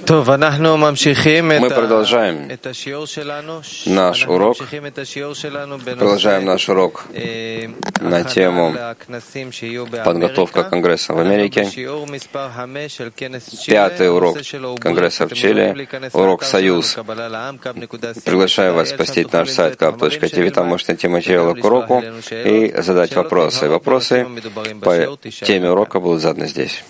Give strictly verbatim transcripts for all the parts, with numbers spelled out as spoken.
Мы продолжаем наш урок, продолжаем наш урок на тему подготовка к конгрессу в Америке. Пятый урок конгресса в Чили, урок «Союз». Приглашаю вас посетить наш сайт кап точка ти ви, там можете найти материалы к уроку и задать вопросы. Вопросы по теме урока будут заданы здесь.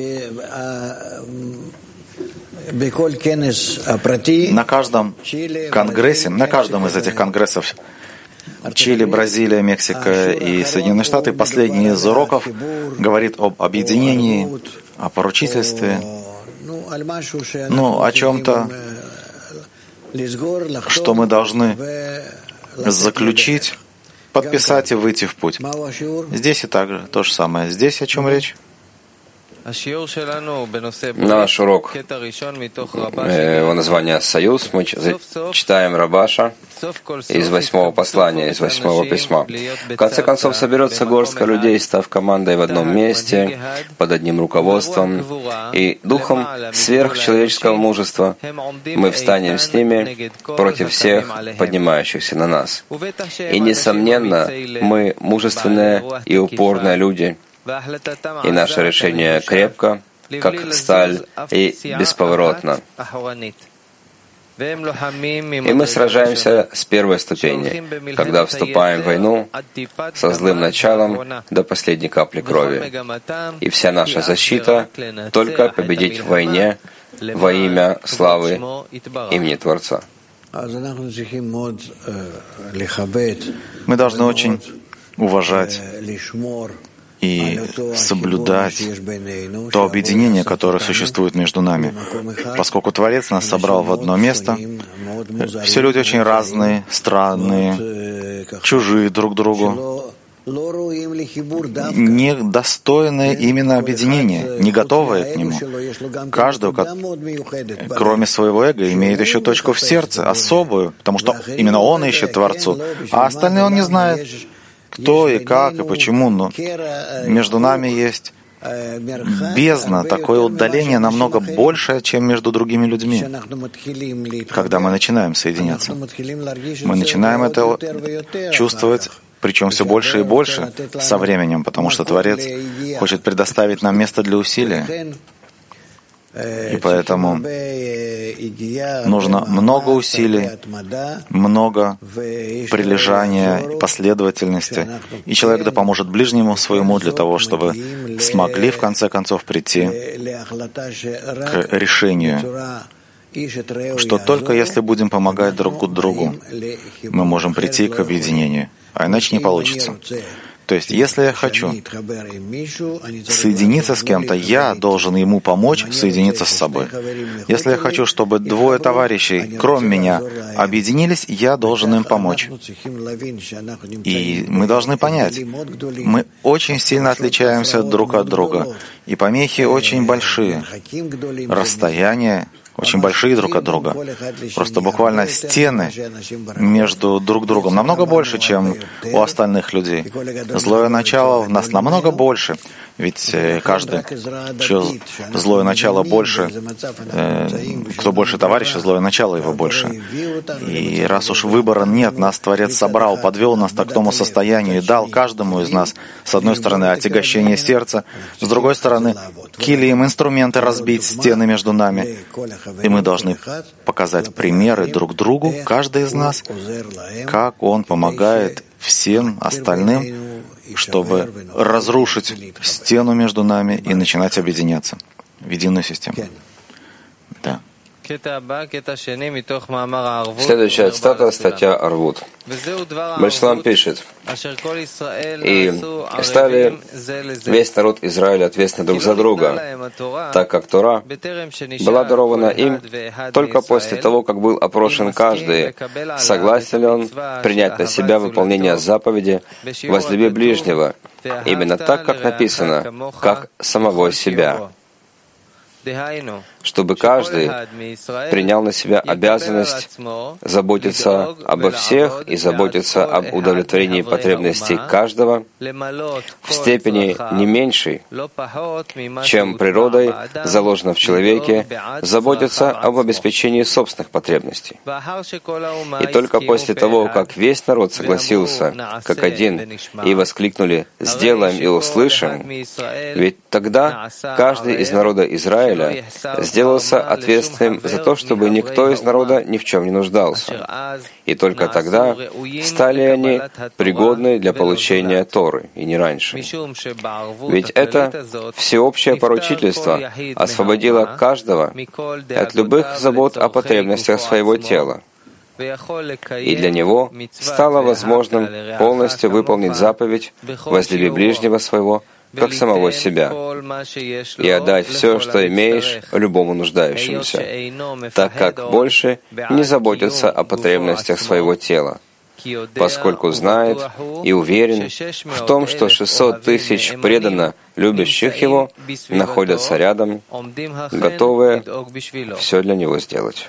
На каждом конгрессе, на каждом из этих конгрессов Чили, Бразилия, Мексика и Соединенные Штаты, последний из уроков говорит об объединении, о поручительстве, ну, о чем-то, что мы должны заключить, подписать и выйти в путь. Здесь и также то же самое. Здесь о чем речь? Наш урок, его название «Союз», мы читаем Рабаша из восьмого послания, из восьмого письма. В конце концов, соберется горстка людей, став командой в одном месте, под одним руководством и духом сверхчеловеческого мужества. Мы встанем с ними против всех поднимающихся на нас. И, несомненно, мы мужественные и упорные люди, и наше решение крепко, как сталь, и бесповоротно. И мы сражаемся с первой ступени, когда вступаем в войну со злым началом до последней капли крови. И вся наша защита — только победить в войне во имя славы имени Творца. Мы должны очень уважать и соблюдать то объединение, которое существует между нами. Поскольку Творец нас собрал в одно место, все люди очень разные, странные, чужие друг другу, недостойные именно объединения, не готовые к нему. Каждый, кроме своего эго, имеет еще точку в сердце, особую, потому что именно он ищет Творцу, а остальные он не знает, кто и как и почему, но между нами есть бездна, такое удаление намного большее, чем между другими людьми. Когда мы начинаем соединяться, мы начинаем это чувствовать, причем все больше и больше со временем, потому что Творец хочет предоставить нам место для усилия. И поэтому нужно много усилий, много прилежания, последовательности. И человек да поможет ближнему своему для того, чтобы смогли в конце концов прийти к решению, что только если будем помогать друг другу, мы можем прийти к объединению, а иначе не получится. То есть, если я хочу соединиться с кем-то, я должен ему помочь соединиться с собой. Если я хочу, чтобы двое товарищей, кроме меня, объединились, я должен им помочь. И мы должны понять, мы очень сильно отличаемся друг от друга, и помехи очень большие, расстояния очень большие друг от друга. Просто буквально стены между друг другом намного больше, чем у остальных людей. Злое начало в нас намного больше, ведь каждый, чье злое начало больше, э, кто больше товарища, злое начало его больше. И раз уж выбора нет, нас Творец собрал, подвел нас так к тому состоянию и дал каждому из нас, с одной стороны, отягощение сердца, с другой стороны, килием инструменты разбить стены между нами. И мы должны показать примеры друг другу, каждый из нас, как он помогает всем остальным, чтобы разрушить стену между нами и начинать объединяться в единую систему. Да. Следующая цитата, статья Арвуд. Бальшлам пишет: «И стали весь народ Израиля ответственны друг за друга, так как Тора была дарована им только после того, как был опрошен каждый, согласен ли он принять на себя выполнение заповеди «Возлюби ближнего», именно так, как написано, как самого себя». чтобы каждый принял на себя обязанность заботиться обо всех и заботиться об удовлетворении потребностей каждого в степени не меньшей, чем природой заложено в человеке, заботиться об обеспечении собственных потребностей. И только после того, как весь народ согласился как один и воскликнули «Сделаем и услышим», ведь тогда каждый из народа Израиля сделался ответственным за то, чтобы никто из народа ни в чем не нуждался. И только тогда стали они пригодны для получения Торы, и не раньше. Ведь это всеобщее поручительство освободило каждого от любых забот о потребностях своего тела. И для него стало возможным полностью выполнить заповедь «Возлюби ближнего своего, как самого себя, и отдать все, что имеешь, любому нуждающемуся, так как больше не заботится о потребностях своего тела, поскольку знает и уверен в том, что шестьсот тысяч преданно любящих Его находятся рядом, готовые все для Него сделать.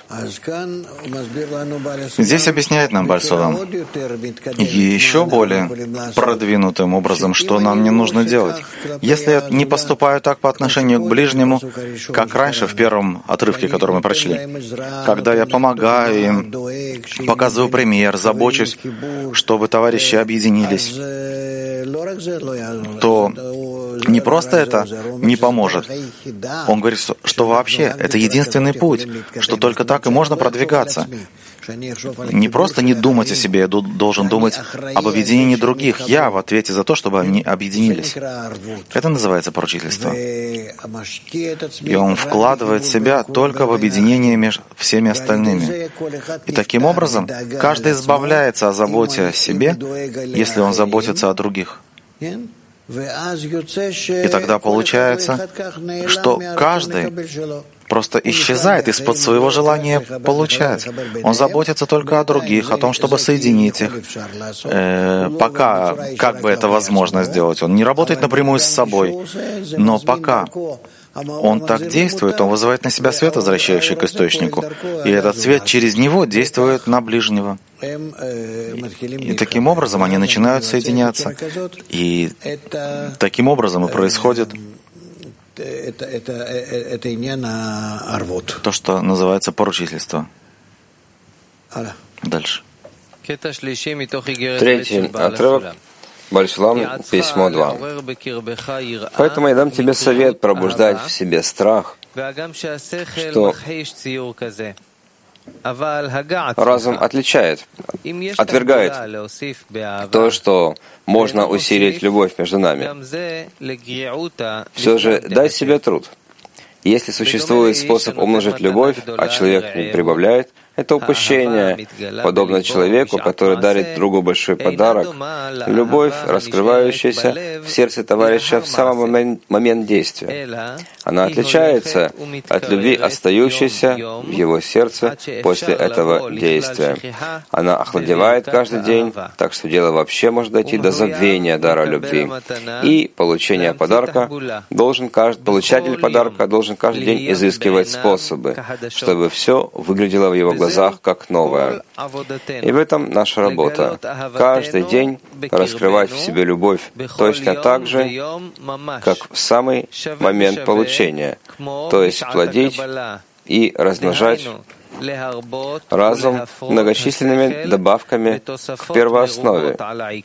Здесь объясняет нам Бааль Сулам еще более продвинутым образом, что нам не нужно делать. Если я не поступаю так по отношению к ближнему, как раньше в первом отрывке, который мы прочли, когда я помогаю им, показываю пример, забочусь, чтобы товарищи объединились, то не просто это не поможет. Он говорит, что вообще это единственный путь, что только так и можно продвигаться. Не просто не думать о себе, я должен думать об объединении других. Я в ответе за то, чтобы они объединились. Это называется поручительство. И он вкладывает себя только в объединение между всеми остальными. И таким образом каждый избавляется от заботы о себе, если он заботится о других. И тогда получается, что каждый просто исчезает из-под своего желания получать. Он заботится только о других, о том, чтобы соединить их. Э, пока, как бы это возможно сделать, он не работает напрямую с собой, но пока он так действует, он вызывает на себя свет, возвращающий к источнику, и этот свет через него действует на ближнего. И таким образом они начинают соединяться. И таким образом и происходит то, что называется поручительство. Дальше. Третий отрывок. Бааль Сулам, письмо два. «Поэтому я дам тебе совет пробуждать в себе страх, что разум отличает, отвергает то, что можно усилить любовь между нами. Все же дай себе труд. Если существует способ умножить любовь, а человек не прибавляет, это упущение, подобно человеку, который дарит другу большой подарок. Любовь, раскрывающаяся в сердце товарища в самый момент действия. Она отличается от любви, остающейся в его сердце после этого действия. Она охладевает каждый день, так что дело вообще может дойти до забвения дара любви. И получение подарка должен каждый, получатель подарка должен каждый день изыскивать способы, чтобы все выглядело в его глазах как новое. И в этом наша работа. Каждый день раскрывать в себе любовь точно так же, как в самый момент получения, то есть плодить и размножать разум многочисленными добавками к первооснове,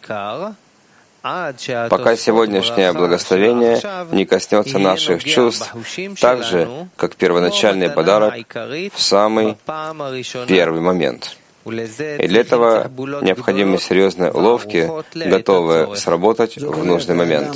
пока сегодняшнее благословение не коснется наших чувств, так же, как первоначальный подарок в самый первый момент. И для этого необходимы серьезные уловки, готовые сработать в нужный момент.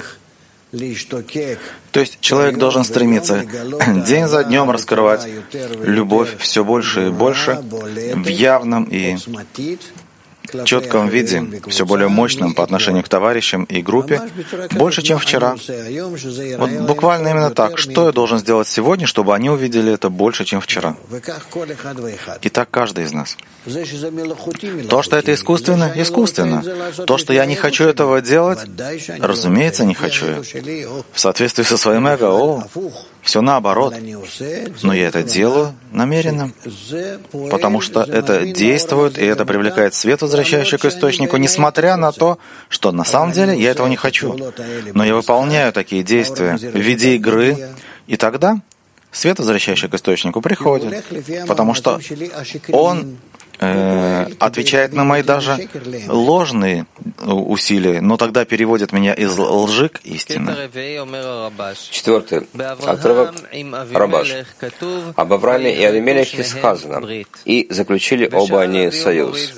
То есть человек должен стремиться день за днем раскрывать любовь все больше и больше в явном и четком виде, все более мощном по отношению к товарищам и группе, больше, чем вчера. Вот буквально именно так. Что я должен сделать сегодня, чтобы они увидели это больше, чем вчера? И так каждый из нас. То, что это искусственно, искусственно. То, что я не хочу этого делать, разумеется, не хочу. В соответствии со своим эго, о, Все наоборот. Но я это делаю намеренно, потому что это действует, и это привлекает свет, возвращающий к источнику, несмотря на то, что на самом деле я этого не хочу. Но я выполняю такие действия в виде игры, и тогда свет, возвращающий к источнику, приходит, потому что он э, отвечает на мои даже ложные усилия, но тогда переводит меня из лжи к истине. Четвертый отрывок Рабаш. Об Аврааме и Авимелехе сказано, и заключили оба они союз.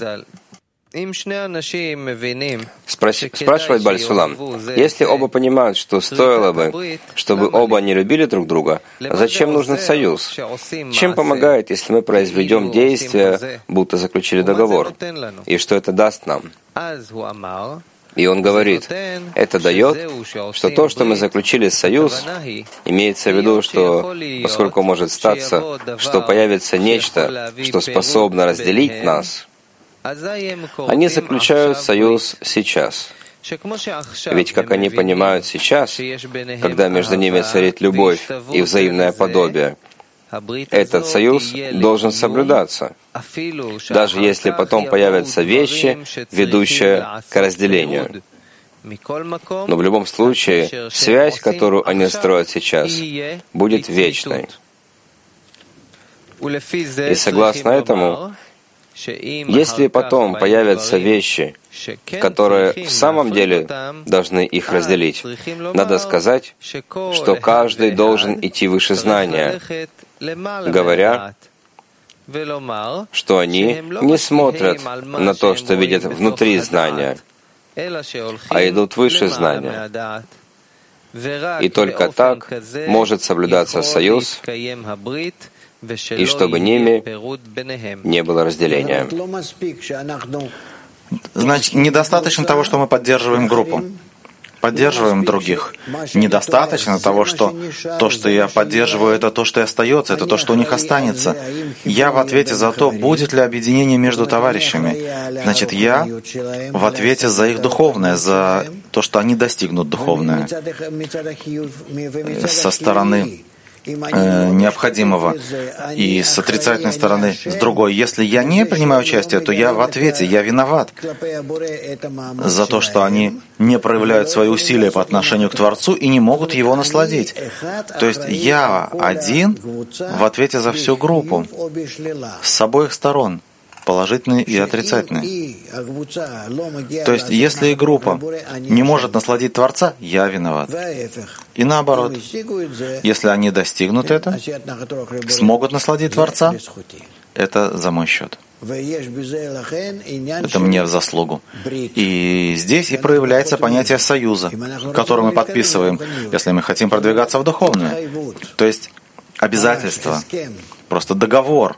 Спроси, спрашивает Бааль Сулам, если оба понимают, что стоило бы, чтобы оба не любили друг друга, зачем нужен союз? Чем помогает, если мы произведем действия, будто заключили договор? И что это даст нам? И он говорит, это дает, что то, что мы заключили союз, имеется в виду, что поскольку может статься, что появится нечто, что способно разделить нас, они заключают союз сейчас. Ведь, как они понимают сейчас, когда между ними царит любовь и взаимное подобие, этот союз должен соблюдаться, даже если потом появятся вещи, ведущие к разделению. Но в любом случае, связь, которую они строят сейчас, будет вечной. И согласно этому, если потом появятся вещи, которые в самом деле должны их разделить, надо сказать, что каждый должен идти выше знания, говоря, что они не смотрят на то, что видят внутри знания, а идут выше знания. И только так может соблюдаться союз, и чтобы ними не было разделения. Значит, недостаточно того, что мы поддерживаем группу, поддерживаем других. Недостаточно того, что то, что я поддерживаю, это то, что и остается, это то, что у них останется. Я в ответе за то, будет ли объединение между товарищами. Значит, я в ответе за их духовное, за то, что они достигнут духовное со стороны необходимого, и с отрицательной стороны, с другой. Если я не принимаю участие, то я в ответе, я виноват за то, что они не проявляют свои усилия по отношению к Творцу и не могут его насладить. То есть я один в ответе за всю группу, с обоих сторон, положительные и отрицательные. То есть, если и группа не может насладить Творца, я виноват. И наоборот, если они достигнут это, смогут насладить Творца, это за мой счет. Это мне в заслугу. И здесь и проявляется понятие союза, который мы подписываем, если мы хотим продвигаться в духовное. То есть обязательство, просто договор.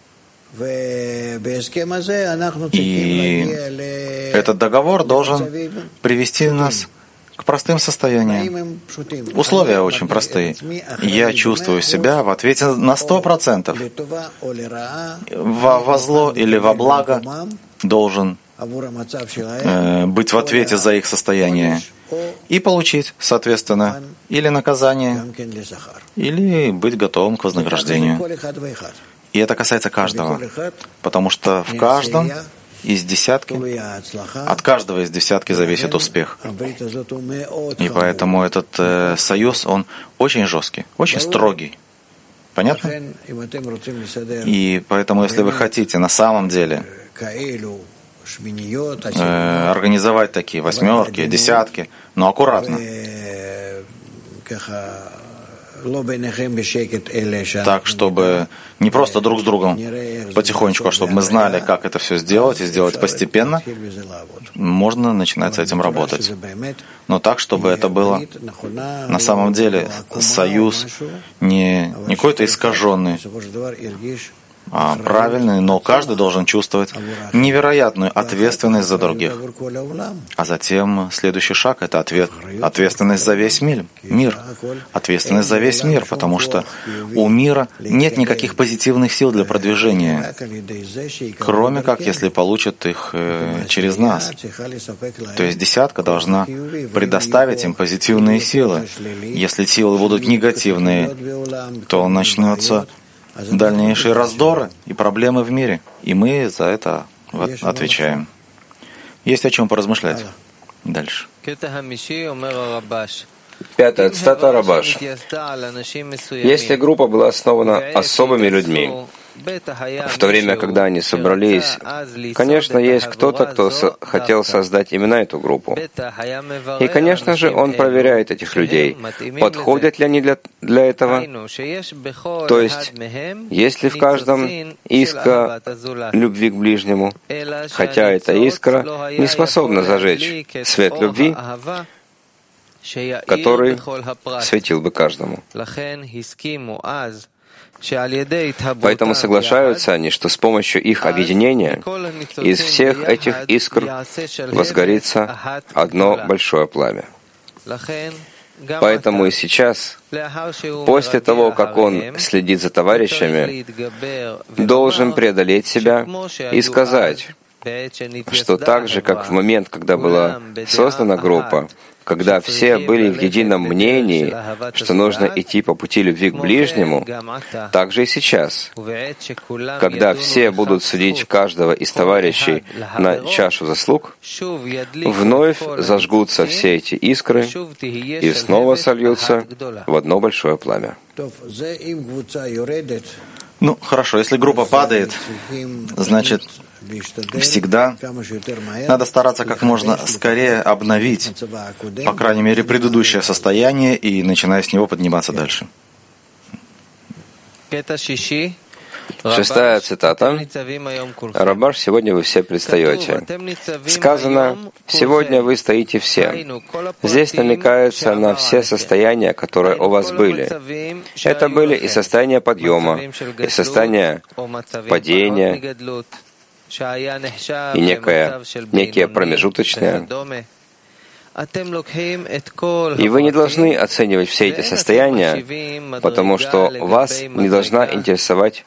И этот договор должен привести нас к простым состояниям. Условия очень простые. Я чувствую себя в ответе на сто процентов. Во, во зло или во благо должен э, быть в ответе за их состояние и получить, соответственно, или наказание, или быть готовым к вознаграждению. И это касается каждого, потому что в каждом из десятки, от каждого из десятки зависит успех. И поэтому этот э, союз, он очень жесткий, очень строгий. Понятно? И поэтому, если вы хотите на самом деле э, организовать такие восьмерки, десятки, но аккуратно, так, чтобы не просто друг с другом потихонечку, а чтобы мы знали, как это все сделать, и сделать постепенно, можно начинать с этим работать. Но так, чтобы это было на самом деле союз не, не какой-то искаженный, а правильные, но каждый должен чувствовать невероятную ответственность за других. А затем следующий шаг — это ответ, ответственность за весь мир, мир, ответственность за весь мир, потому что у мира нет никаких позитивных сил для продвижения, кроме как если получат их э, через нас. То есть десятка должна предоставить им позитивные силы. Если силы будут негативные, то начнется дальнейшие раздоры и проблемы в мире. И мы за это отвечаем. Есть о чем поразмышлять. Дальше. Пятая цитата Рабаш. Если группа была основана особыми людьми, в то время, когда они собрались, конечно, есть кто-то, кто со- хотел создать именно эту группу. И, конечно же, он проверяет этих людей, подходят ли они для, для этого. То есть, есть ли в каждом искра любви к ближнему, хотя эта искра не способна зажечь свет любви, который светил бы каждому. Поэтому соглашаются они, что с помощью их объединения из всех этих искр возгорится одно большое пламя. Поэтому и сейчас, после того, как он следит за товарищами, должен преодолеть себя и сказать, что так же, как в момент, когда была создана группа, когда все были в едином мнении, что нужно идти по пути любви к ближнему, так же и сейчас, когда все будут судить каждого из товарищей на чашу заслуг, вновь зажгутся все эти искры и снова сольются в одно большое пламя. Ну, хорошо, если группа падает, значит, всегда надо стараться как можно скорее обновить, по крайней мере, предыдущее состояние и, начиная с него, подниматься дальше. Шестая цитата. Рабаш, сегодня вы все предстаете. Сказано, сегодня вы стоите все. Здесь намекается на все состояния, которые у вас были. Это были и состояния подъема, и состояния падения, и некое, некие промежуточные. И вы не должны оценивать все эти состояния, потому что вас не должна интересовать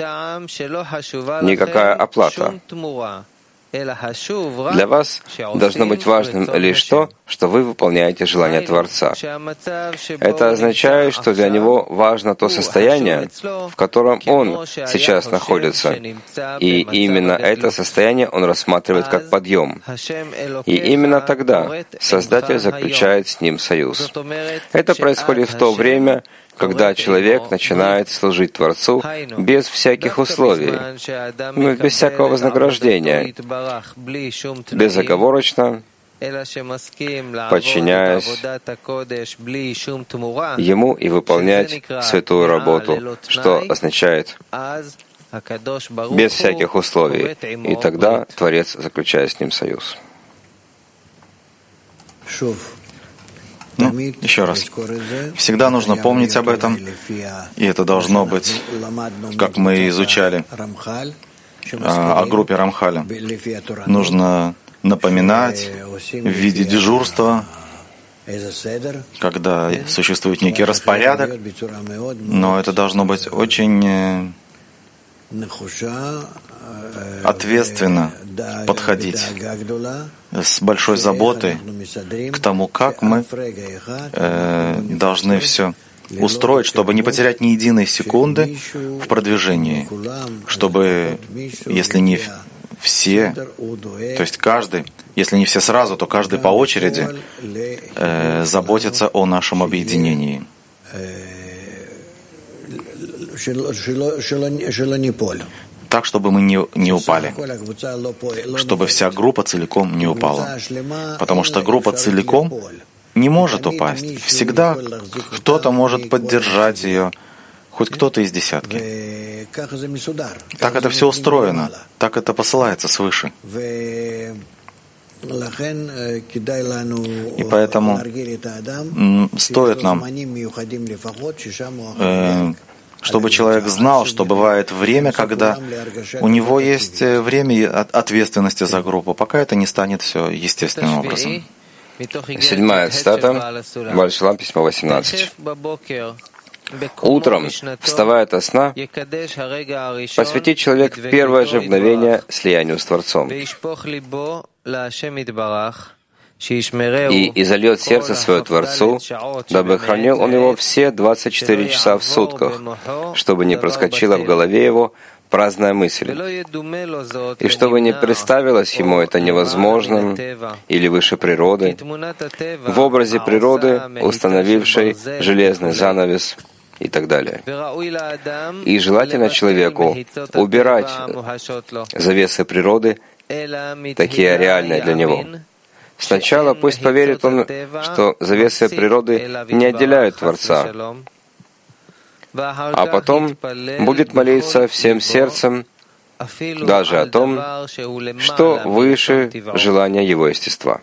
никакая оплата. Для вас должно быть важным лишь то, что вы выполняете желание Творца. Это означает, что для него важно то состояние, в котором он сейчас находится. И именно это состояние он рассматривает как подъем. И именно тогда Создатель заключает с ним союз. Это происходит в то время, когда человек начинает служить Творцу без всяких условий, без всякого вознаграждения, безоговорочно, подчиняясь Ему и выполнять святую работу, что означает без всяких условий. И тогда Творец заключает с ним союз. Ну, еще раз. Всегда нужно помнить об этом, и это должно быть, как мы изучали о группе Рамхаля. Нужно напоминать в виде дежурства, когда существует некий распорядок, но это должно быть очень ответственно подходить, с большой заботой к тому, как мы э, должны все устроить, чтобы не потерять ни единой секунды в продвижении, чтобы, если не все, то есть каждый, если не все сразу, то каждый по очереди э, заботится о нашем объединении. Так, чтобы мы не, не упали, чтобы вся группа целиком не упала. Потому что группа целиком не может упасть. Всегда кто-то может поддержать ее, хоть кто-то из десятки. Так это все устроено, так это посылается свыше. И поэтому стоит нам, э, чтобы человек знал, что бывает время, когда у него есть время ответственности за группу, пока это не станет все естественным образом. Седьмая цитата, Бааль Шулам, письмо восемнадцать. Утром, вставая ото сна, посвятит человек в первое же мгновение слиянию с Творцом и изольет сердце свое Творцу, дабы хранил он его все двадцать четыре часа в сутках, чтобы не проскочила в голове его праздная мысль, и чтобы не представилось ему это невозможным или выше природы, в образе природы, установившей железный занавес и так далее. И желательно человеку убирать завесы природы, такие реальные для него. Сначала пусть поверит он, что завесы природы не отделяют Творца, а потом будет молиться всем сердцем даже о том, что выше желания его естества.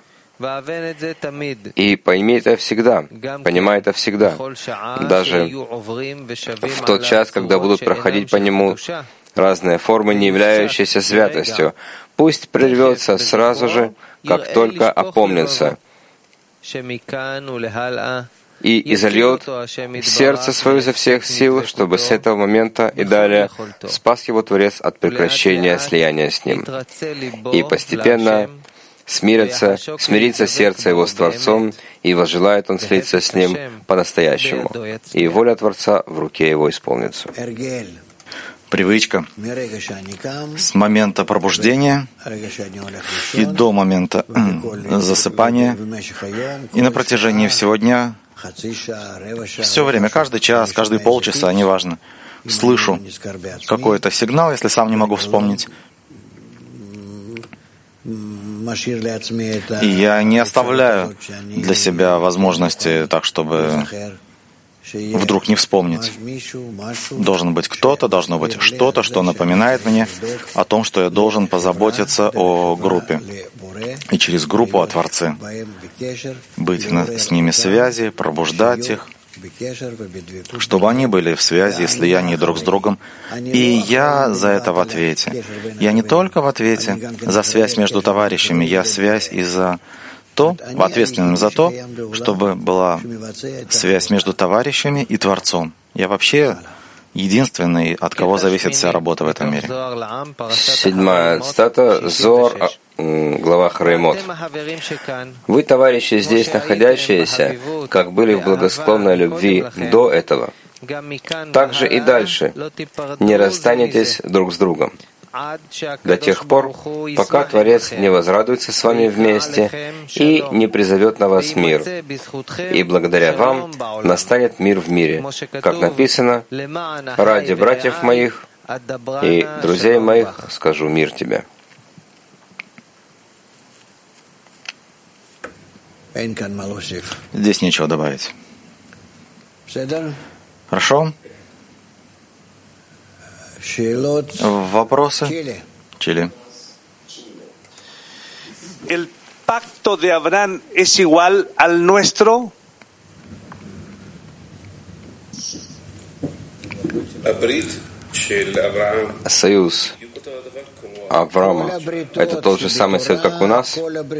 И пойми это всегда, понимай это всегда, даже в тот час, когда будут проходить по нему разные формы, не являющиеся святостью. Пусть прервется сразу же, как только опомнится, и изольет сердце свое изо всех сил, чтобы с этого момента и далее спас его Творец от прекращения слияния с ним. И постепенно смирится, смирится сердце его с Творцом, и возжелает он слиться с ним по-настоящему, и воля Творца в руке его исполнится. Привычка с момента пробуждения и до момента засыпания, и на протяжении всего дня, все время, каждый час, каждые полчаса, неважно, слышу какой-то сигнал, если сам не могу вспомнить, и я не оставляю для себя возможности так, чтобы вдруг не вспомнить. Должен быть кто-то, должно быть что-то, что напоминает мне о том, что я должен позаботиться о группе. И через группу о Творце. Быть на, с ними в связи, пробуждать их, чтобы они были в связи и слиянии друг с другом. И я за это в ответе. Я не только в ответе за связь между товарищами, я связь и за то, ответственным за то, чтобы была связь между товарищами и Творцом. Я вообще единственный, от кого зависит вся работа в этом мире. Седьмая цитата, Зоар, глава Харемот. «Вы, товарищи, здесь находящиеся, как были в благосклонной любви до этого, так же и дальше не расстанетесь друг с другом, до тех пор, пока Творец не возрадуется с вами вместе и не призовет на вас мир. И благодаря вам настанет мир в мире, как написано, ради братьев моих и друзей моих скажу мир тебе». Здесь нечего добавить. Хорошо? Вопросы? Чили. El pacto de Abraham es igual al nuestro. Союз Авраама — это тот же самый союз, как у нас?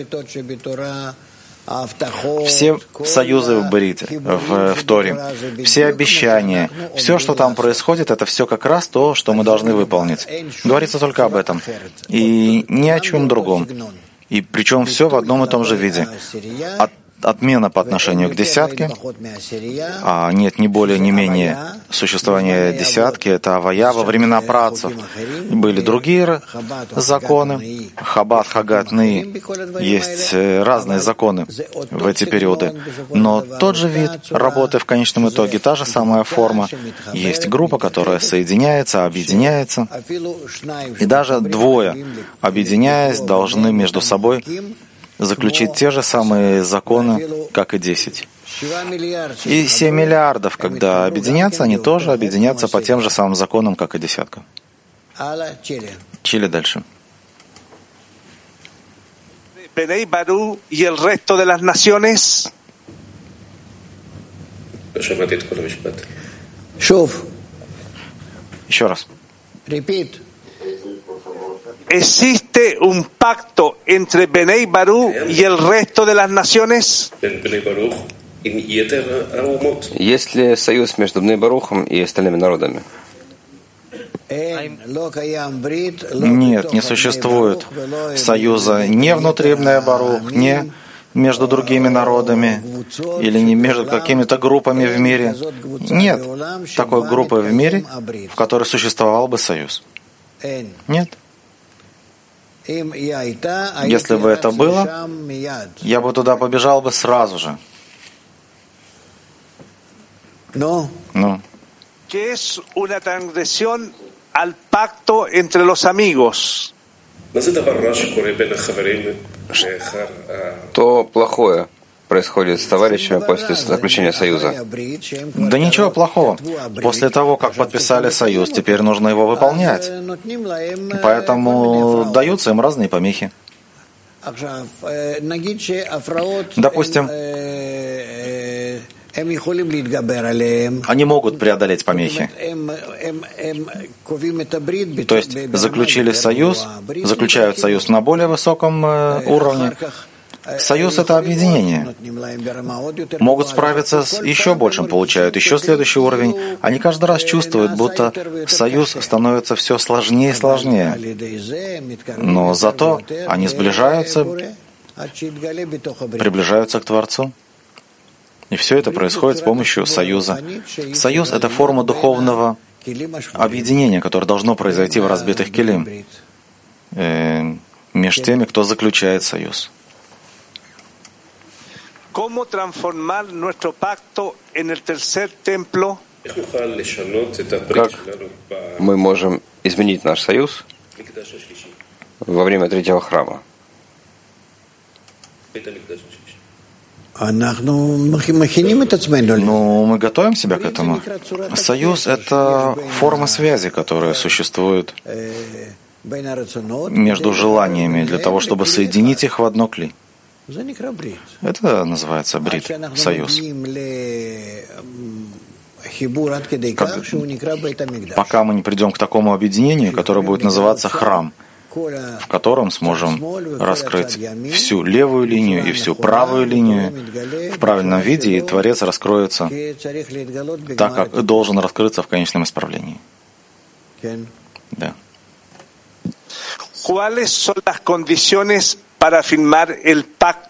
Все союзы в Брите, в, в Торе, все обещания, все, что там происходит, это все как раз то, что мы должны выполнить. Говорится только об этом. И ни о чем другом. И причем все в одном и том же виде. От, отмена по отношению к десятке, а нет ни более, ни менее существования десятки, это авая во времена працев. Были другие законы, Хаббат, Хагат, Ны, есть разные законы в эти периоды. Но тот же вид работы в конечном итоге, та же самая форма. Есть группа, которая соединяется, объединяется. И даже двое, объединяясь, должны между собой заключить те же самые законы, как и десять. И семь миллиардов, когда объединятся, они тоже объединятся по тем же самым законам, как и десятка. Чили дальше. Bnei Barú y el resto de las naciones. Еще раз. ¿Existe un pacto entre Benei Barú y el resto de las naciones? Есть ли союз между Бней Барухом и остальными народами? Нет, не существует союза ни внутри Бней Барух, ни между другими народами или не между какими-то группами в мире. Нет такой группы в мире, в которой существовал бы союз. Нет. Если бы это было, я бы туда побежал бы сразу же. No. No. Que es una transgresión al pacto entre los amigos. Что плохое происходит с товарищами после заключения союза? Да ничего плохого. После того, как подписали союз, теперь нужно его выполнять. Поэтому даются им разные помехи. Допустим, они могут преодолеть помехи. То есть заключили союз, заключают союз на более высоком уровне. Союз — это объединение. Могут справиться с еще большим, получают еще следующий уровень. Они каждый раз чувствуют, будто союз становится все сложнее и сложнее. Но зато они сближаются, приближаются к Творцу. И все это происходит с помощью союза. Союз — это форма духовного объединения, которое должно произойти в разбитых келим э, между теми, кто заключает союз. Как мы можем изменить наш союз во время третьего храма? Ну, мы готовим себя к этому. Союз — это форма связи, которая существует между желаниями для того, чтобы соединить их в одно кли. Это называется брит, союз. Как, пока мы не придем к такому объединению, которое будет называться храм, в котором сможем раскрыть всю левую линию и всю правую линию в правильном виде, и Творец раскроется так, как должен раскрыться в конечном исправлении. Да. ¿Cuáles son las condiciones para firmar el pacto?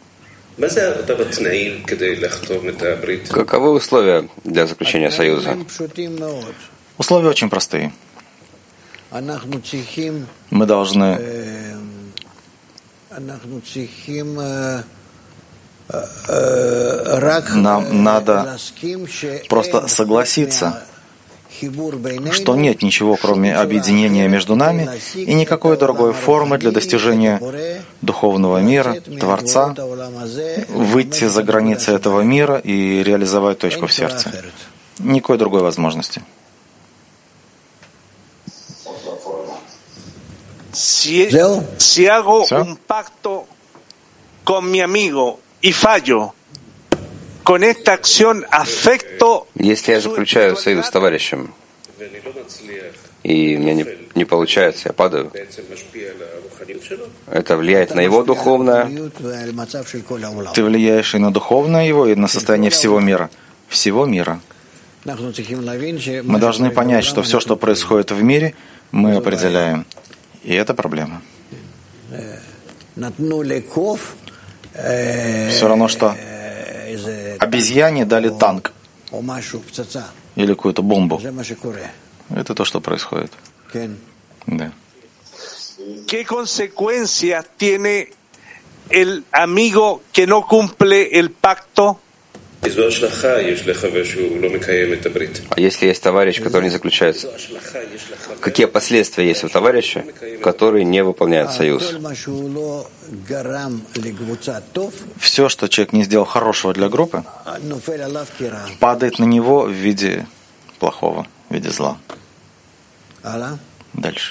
Каковы условия для заключения союза? Условия очень простые. Мы должны нам надо просто согласиться, что нет ничего, кроме объединения между нами, и никакой другой формы для достижения духовного мира, Творца, выйти за границы этого мира и реализовать точку в сердце. Никакой другой возможности. Si, si hago un pacto con mi amigo y fallo, con esta acción afecto. Если я заключаю союз с товарищем, и у меня не, не получается, я падаю, это влияет на его духовное. Ты влияешь и на духовное его, и на состояние всего мира. Всего мира. Мы должны понять, что все, что происходит в мире, мы определяем. И это проблема. Все равно, что обезьяне дали танк или какую-то бомбу. Это то, что происходит. Да. ¿Qué consecuencias tiene el amigo que no cumple el pacto? А если есть товарищ, который не заключает, какие последствия есть у товарища, который не выполняет союз? Все, что человек не сделал хорошего для группы, падает на него в виде плохого, в виде зла. Дальше.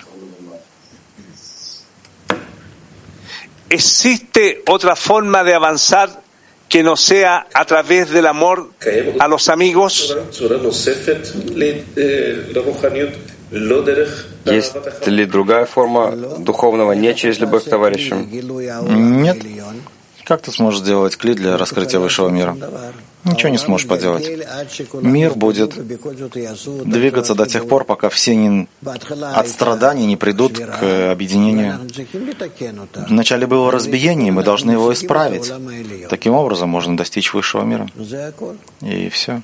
¿Existe otra forma de avanzar que no sea a través del amor a los amigos? Есть ли другая форма духовного не через любовь к товарищам? Нет. Как ты сможешь сделать кли для раскрытия высшего мира? Ничего не сможешь поделать. Мир будет двигаться до тех пор, пока все не, от страданий не придут к объединению. Вначале было разбиение, мы должны его исправить. Таким образом можно достичь высшего мира. И все.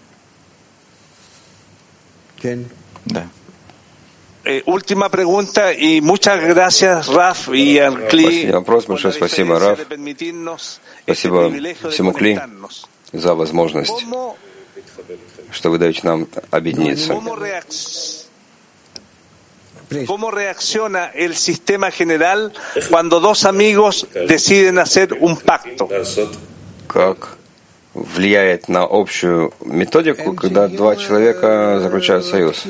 Да. Última pregunta y muchas gracias, Raf y al Кли. Последний вопрос. Большое спасибо, Раф. Спасибо всему Кли за возможность, что вы даете нам объединиться. ¿Cómo reacciona el sistema general cuando dos amigos deciden hacer un pacto? Как влияет на общую методику, когда два человека заключают союз?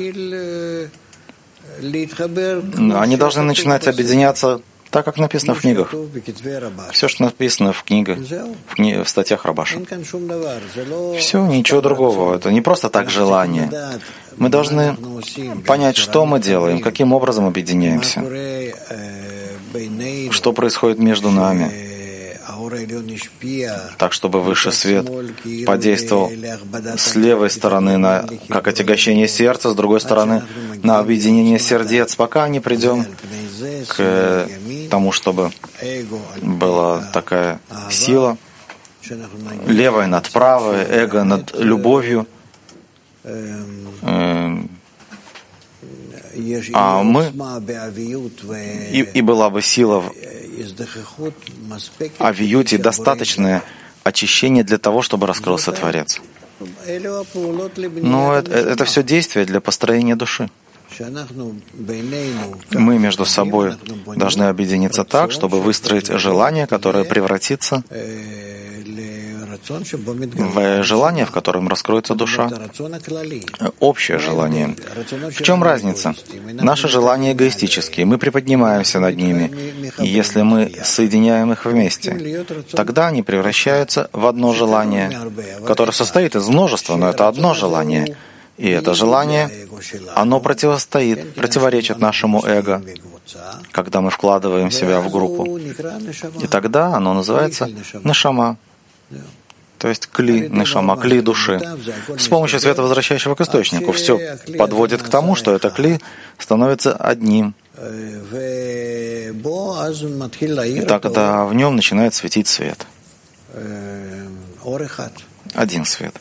Они должны начинать объединяться так, как написано в книгах. Все, что написано в книгах, в, кни... в статьях Рабаша. Все, ничего другого. Это не просто так желание. Мы должны понять, что мы делаем, каким образом объединяемся, что происходит между нами, так, чтобы высший свет подействовал с левой стороны на как отягощение сердца, с другой стороны на объединение сердец, пока не придем к тому, чтобы была такая сила, левая над правой, эго над любовью, а мы и, и была бы сила в авиюте, достаточное очищение для того, чтобы раскрылся Творец. Но это, это все действие для построения души. Мы между собой должны объединиться так, чтобы выстроить желание, которое превратится в желание, в котором раскроется душа. Общее желание. В чем разница? Наши желания эгоистические, мы приподнимаемся над ними. И если мы соединяем их вместе, тогда они превращаются в одно желание, которое состоит из множества, но это одно желание. И это желание, оно противостоит, противоречит нашему эго, когда мы вкладываем себя в группу. И тогда оно называется нешама. То есть кли, нешама, кли души. С помощью света, возвращающего к источнику, все подводит к тому, что это кли становится одним. И тогда в нем начинает светить свет. Один свет.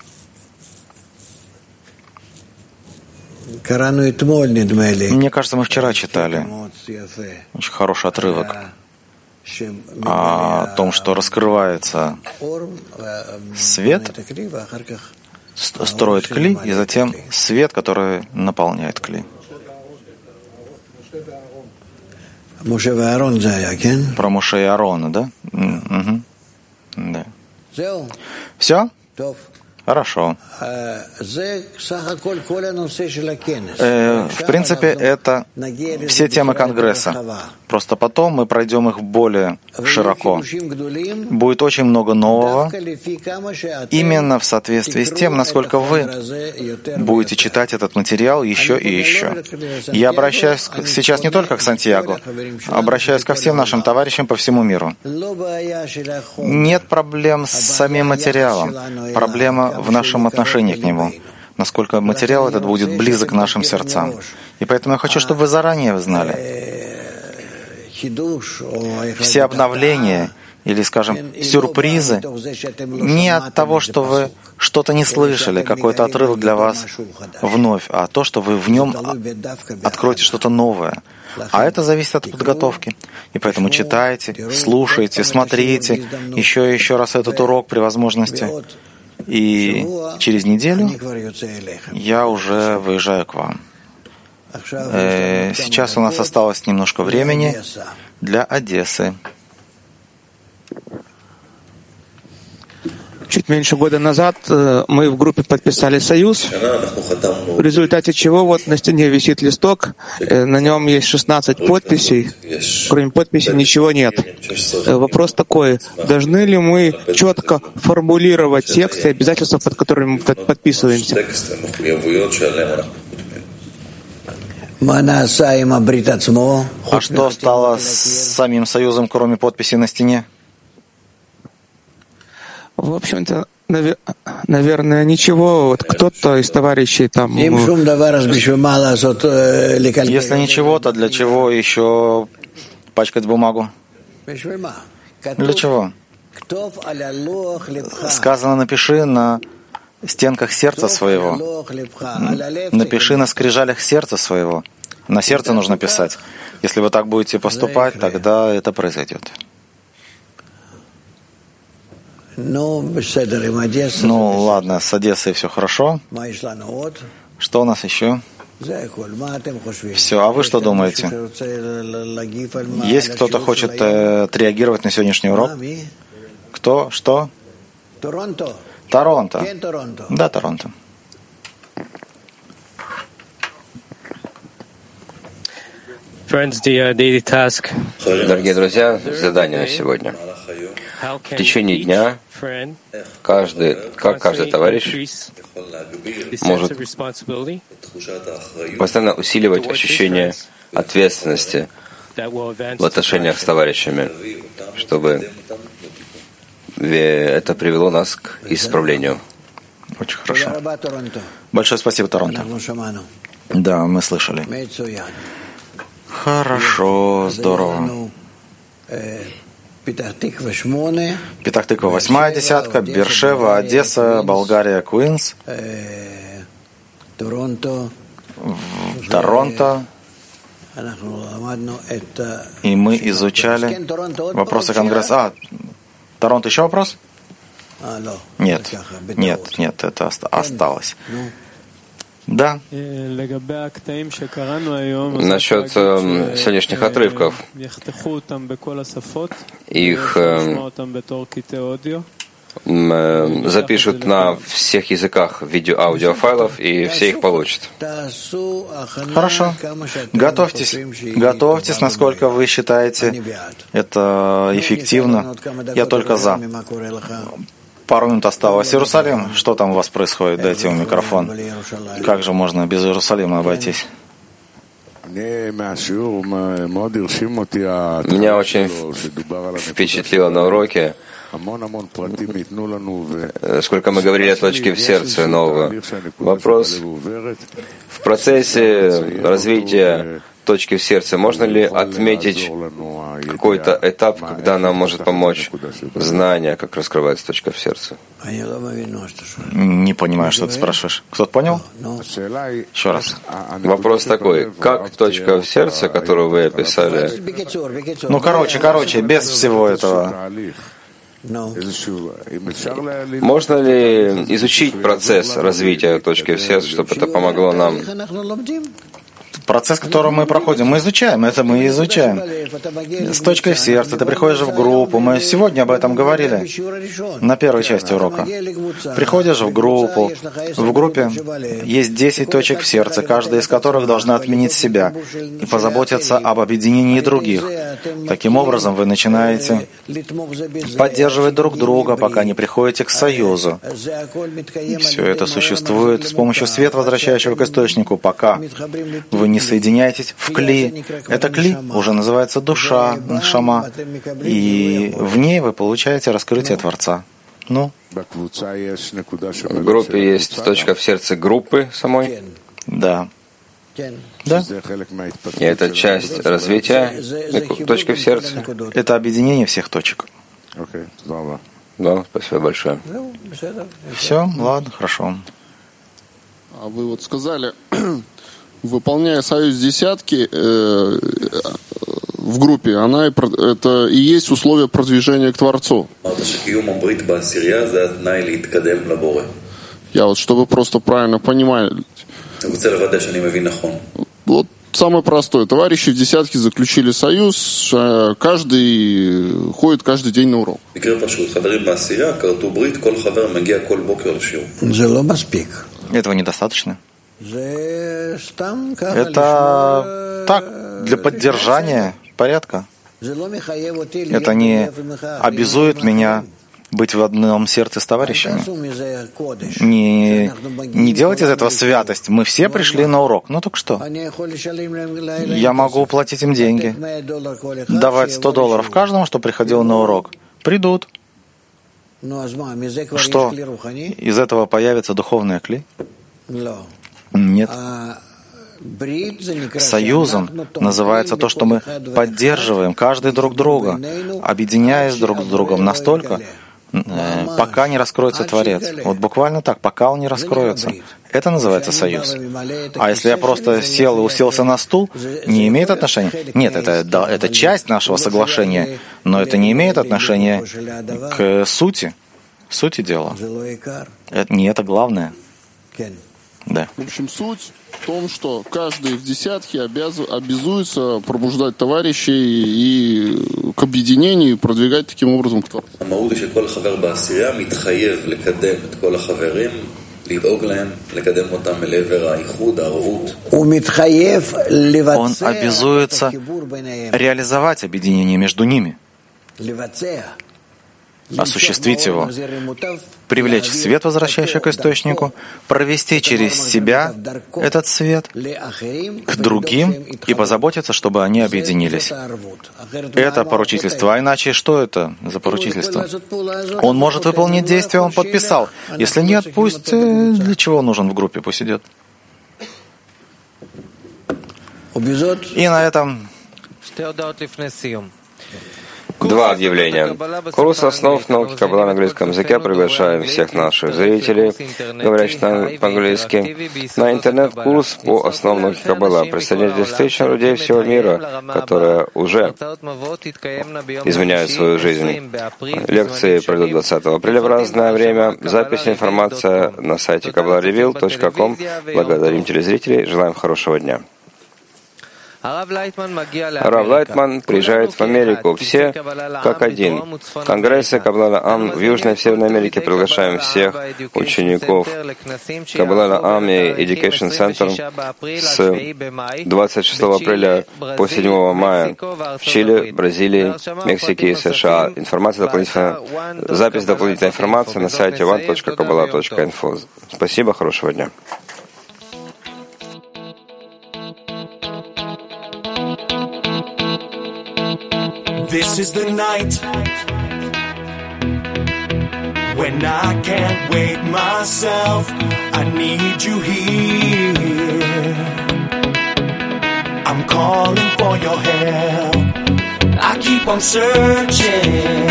Мне кажется, мы вчера читали очень хороший отрывок о том, что раскрывается свет, строит кли, и затем свет, который наполняет кли. Про Моше и Аарона, да? Угу. Да. Все? Хорошо. Э, в принципе, это все темы Конгресса. Просто потом мы пройдем их более широко. Будет очень много нового, именно в соответствии с тем, насколько вы будете читать этот материал еще и еще. Я обращаюсь сейчас не только к Сантьяго, обращаюсь ко всем нашим товарищам по всему миру. Нет проблем с самим материалом. Проблема в нашем отношении к нему, насколько материал этот будет близок к нашим сердцам. И поэтому я хочу, чтобы вы заранее знали. Все обновления или, скажем, сюрпризы не от того, что вы что-то не слышали, какой-то отрывок для вас вновь, а то, что вы в нем откроете что-то новое. А это зависит от подготовки. И поэтому читайте, слушайте, смотрите еще и еще раз этот урок при возможности. И через неделю я уже выезжаю к вам. Сейчас у нас осталось немножко времени для Одессы. Чуть меньше года назад мы в группе подписали союз, в результате чего вот на стене висит листок, на нем есть шестнадцать подписей, кроме подписей ничего нет. Вопрос такой, должны ли мы четко формулировать текст и обязательства, под которыми мы подписываемся? А что стало с самим союзом, кроме подписи на стене? В общем-то, наверное, ничего. Вот кто-то из товарищей там... Если ничего, то для чего еще пачкать бумагу? Для чего? Сказано, напиши на стенках сердца своего. Напиши на скрижалях сердца своего. На сердце нужно писать. Если вы так будете поступать, тогда это произойдет. Ну, ладно, с Одессой все хорошо. Что у нас еще? Все, а вы что думаете? Есть кто-то хочет э, отреагировать на сегодняшний урок? Кто? Что? Торонто. Торонто. Да, Торонто. Дорогие друзья, задание на сегодня. В течение дня каждый, как каждый товарищ может постоянно усиливать ощущение ответственности в отношениях с товарищами, чтобы это привело нас к исправлению. Очень хорошо. Большое спасибо, Торонто. Да, мы слышали. Хорошо, здорово. Петах-Тиква восьмая десятка, Бершева, Одесса, Болгария, Куинс, Торонто. И мы изучали вопросы Конгресса. А, Торонто еще вопрос? Нет, нет, нет, это осталось. Да. Насчет э, сегодняшних отрывков, их э, э, запишут на всех языках видео-аудиофайлов, и все их получат. Хорошо. Готовьтесь. Готовьтесь, насколько вы считаете это эффективно. Я только за. Пару минут осталось. Иерусалим, что там у вас происходит? Дайте ему микрофон. Как же можно без Иерусалима обойтись? Меня очень впечатлило на уроке, сколько мы говорили о точке в сердце нового. Вопрос: в процессе развития точки в сердце можно ли отметить какой-то этап, когда нам может помочь знание, как раскрывается точка в сердце? Не понимаю, что ты спрашиваешь. Кто-то понял? Еще раз. Вопрос такой: как точка в сердце, которую вы описали? Ну, короче, короче, без всего этого. Можно ли изучить процесс развития точки в сердце, чтобы это помогло нам? Процесс, который мы проходим, мы изучаем, это мы изучаем. С точкой в сердце, ты приходишь в группу, мы сегодня об этом говорили, на первой части урока. Приходишь в группу, в группе есть десять точек в сердце, каждая из которых должна отменить себя и позаботиться об объединении других. Таким образом, вы начинаете поддерживать друг друга, пока не приходите к союзу. И все это существует с помощью света, возвращающего к источнику, пока вы не соединяетесь в кли. Это кли уже называется душа, ншама, и в ней вы получаете раскрытие Творца. Ну? В группе есть точка в сердце группы самой? Да. Да. И это часть развития точки в сердце? Это объединение всех точек. Да, спасибо большое. Все, ладно, хорошо. А вы вот сказали, выполняя союз десятки э, в группе, она и, это и есть условие продвижения к Творцу. Я вот, чтобы просто правильно понимать. Вот самое простое. Товарищи в десятке заключили союз, каждый ходит каждый день на урок. Этого недостаточно. Это так, для поддержания порядка. Это не обязует меня быть в одном сердце с товарищами. Не, не делать из этого святость. Мы все пришли на урок. Ну так что? Я могу платить им деньги, давать сто долларов каждому, что приходил на урок. Придут. Что? Из этого появится духовный кли? Нет. Союзом называется то, что мы поддерживаем каждый друг друга, объединяясь друг с другом настолько, пока не раскроется Творец. Вот буквально так, пока он не раскроется. Это называется союз. А если я просто сел и уселся на стул, не имеет отношения? Нет, это, да, это часть нашего соглашения, но это не имеет отношения к сути, сути дела. Это, не это главное. Да. В общем, суть в том, что каждый в десятке обяз... обязуется пробуждать товарищей и к объединению, и продвигать таким образом к Творцу. Он обязуется реализовать объединение между ними, осуществить его, привлечь свет, возвращающий к источнику, провести через себя этот свет к другим и позаботиться, чтобы они объединились. Это поручительство. А иначе что это за поручительство? Он может выполнить действие, он подписал. Если нет, пусть для чего он нужен в группе, пусть идет. И на этом... Два объявления. Курс основ науки Каббала на английском языке. Приглашаем всех наших зрителей, говорящих по-английски, на интернет-курс по основам науки Каббала. Присоединяйтесь к тысячам людей всего мира, которые уже изменяют свою жизнь. Лекции пройдут двадцатого апреля в разное время. Запись и информация на сайте каббала ревил точка ком. Благодарим телезрителей. Желаем хорошего дня. Рав Лайтман приезжает в Америку. Все как один. Конгрессы Каббала Ам в Южной и Северной Америке. Приглашаем всех учеников Каббала Ам и Education Center с двадцать шестого апреля по седьмого мая в Чили, Бразилии, Мексике и США. Информация дополнительная, запись дополнительной информации на сайте one точка каббала точка инфо. Спасибо, хорошего дня. This is the night when I can't wake myself. I need you here. I'm calling for your help. I keep on searching,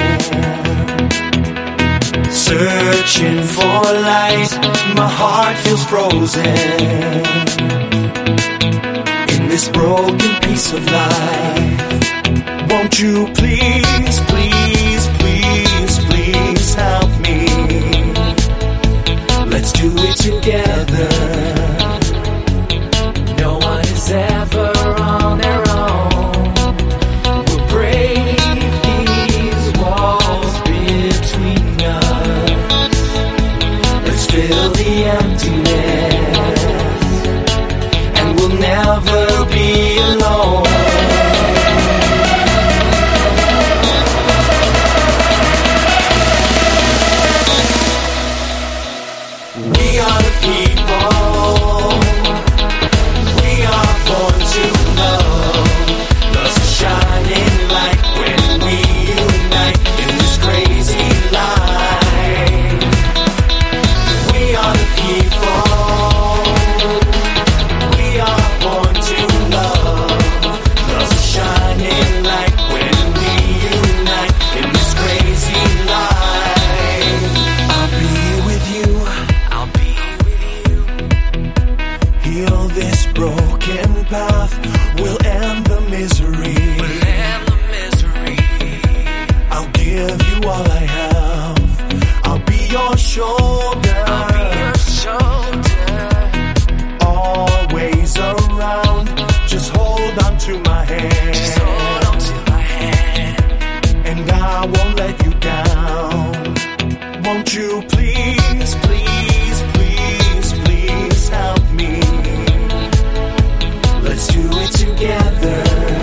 searching for light. My heart feels frozen in this broken piece of life. Won't you please, please, please, please help me? Let's do it together. No one is ever on their own. We'll break these walls between us. Let's fill the emptiness, and we'll never be alone.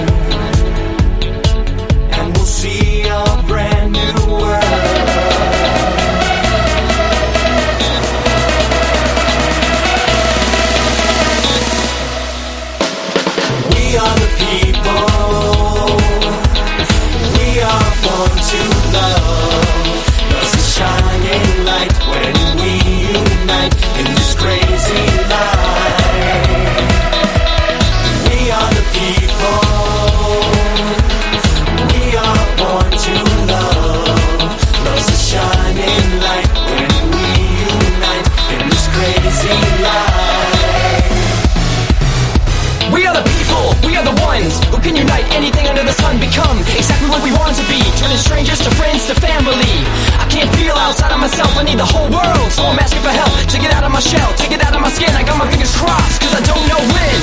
And we'll see a brand new world. become exactly what we want to be, turning strangers to friends to family. I can't feel outside of myself, I need the whole world, so I'm asking for help to get out of my shell, to get out of my skin. I got my fingers crossed, cause I don't know when.